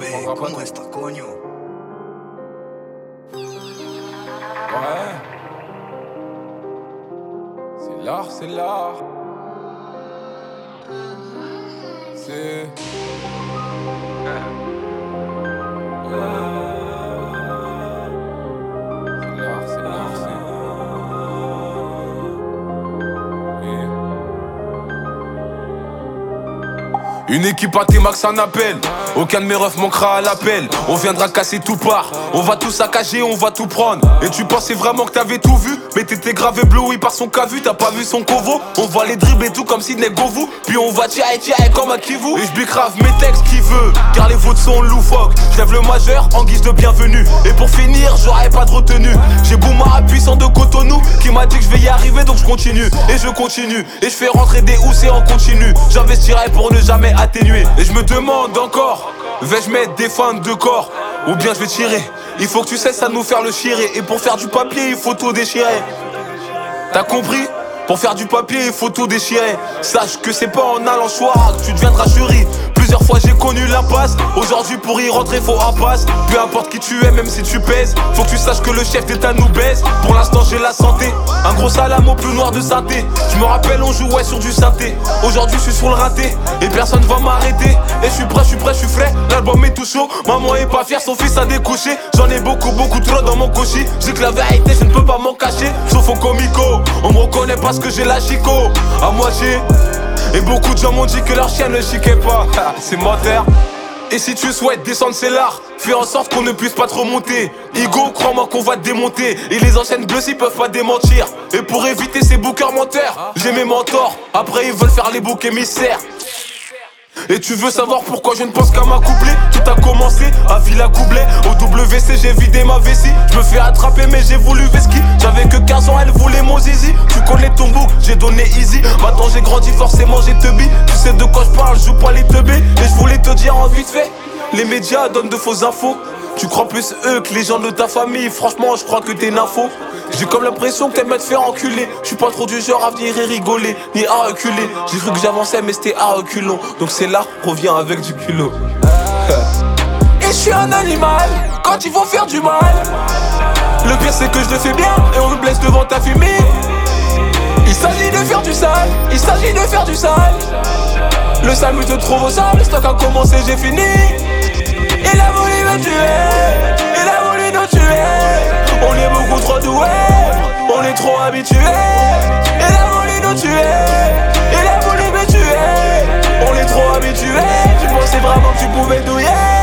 Bébé, ¿cómo estás, coño? Ouais. C'est l'art, c'est l'art. C'est... C'est l'art, c'est... Oui. Une équipe à T-Max en appel. Aucun de mes refs manquera à l'appel. On viendra casser tout part. On va tout saccager, on va tout prendre. Et tu pensais vraiment que t'avais tout vu, mais t'étais grave ébloui par son cavu. T'as pas vu son covo. On va les dribbler tout comme Sidney Govou. Puis on va tirer comme un Kivu. Et j'bicrave mes textes qui veut, car les vôtres sont loufoques. J'lève le majeur en guise de bienvenue. Et pour finir, j'aurai pas de retenue. J'ai Boumara puissant de Cotonou qui m'a dit que je vais y arriver, donc je continue. Et je continue. Et je fais rentrer des housses en continu. J'investirai pour ne jamais atténuer. Et je me demande encore, vais-je mettre des feintes de corps ou bien je vais tirer? Il faut que tu cesses à nous faire le chirer. Et pour faire du papier, il faut tout déchirer. T'as compris? Pour faire du papier, il faut tout déchirer. Sache que c'est pas en allant choir que tu deviendras chéri. Plusieurs fois j'ai connu l'impasse. Aujourd'hui pour y rentrer faut un passe. Peu importe qui tu es, même si tu pèses, faut que tu saches que le chef d'état nous baise. Pour l'instant j'ai la santé, un gros salam au plus noir de synthé. Je me rappelle on jouait sur du synthé. Aujourd'hui je suis sur le raté et personne va m'arrêter. Et je suis prêt, je suis frais. L'album est tout chaud, maman est pas fière, son fils a découché. J'en ai beaucoup trop dans mon cochis. J'ai que la vérité, je ne peux pas m'en cacher. Sauf au comico, on me reconnaît parce que j'ai la chico à moitié. Et beaucoup de gens m'ont dit que leur chien ne chiquait pas. C'est menteur. Et si tu souhaites descendre c'est l'art. Fais en sorte qu'on ne puisse pas te remonter. Ego, crois-moi qu'on va te démonter. Et les anciennes bleues ils peuvent pas démentir. Et pour éviter ces bookers menteurs, j'ai mes mentors. Après ils veulent faire les boucs émissaires. Et tu veux savoir pourquoi je ne pense qu'à m'accoupler? Tout a commencé à Villa Coublet. Au WC j'ai vidé ma vessie. Je me fais attraper mais j'ai voulu Veski. J'avais que 15 ans, elle voulait mon zizi. Tu connais ton bouc, j'ai donné easy. Maintenant j'ai grandi, forcément j'ai teubé. Tu sais de quoi je parle, je joue pas les teubés. Et je voulais te dire en vite fait, les médias donnent de fausses infos. Tu crois plus eux que les gens de ta famille. Franchement je crois que t'es nympho. J'ai comme l'impression que t'aimes te faire enculer. Je suis pas trop du genre à venir et rigoler, ni à reculer. J'ai cru que j'avançais mais c'était à reculons. Donc c'est là, reviens avec du culot. Et je suis un animal quand ils vont faire du mal. Le pire c'est que je le fais bien et on me blesse devant ta fumée. Il s'agit de faire du sale, il s'agit de faire du sale. Le Samu te trouve au sable, stock a commencé, j'ai fini. Il a voulu me tuer, il a voulu nous tuer. On est beaucoup trop doués, on est trop habitués. Il a voulu nous tuer, il a voulu me tuer. On est trop habitués, tu pensais vraiment que tu pouvais douiller.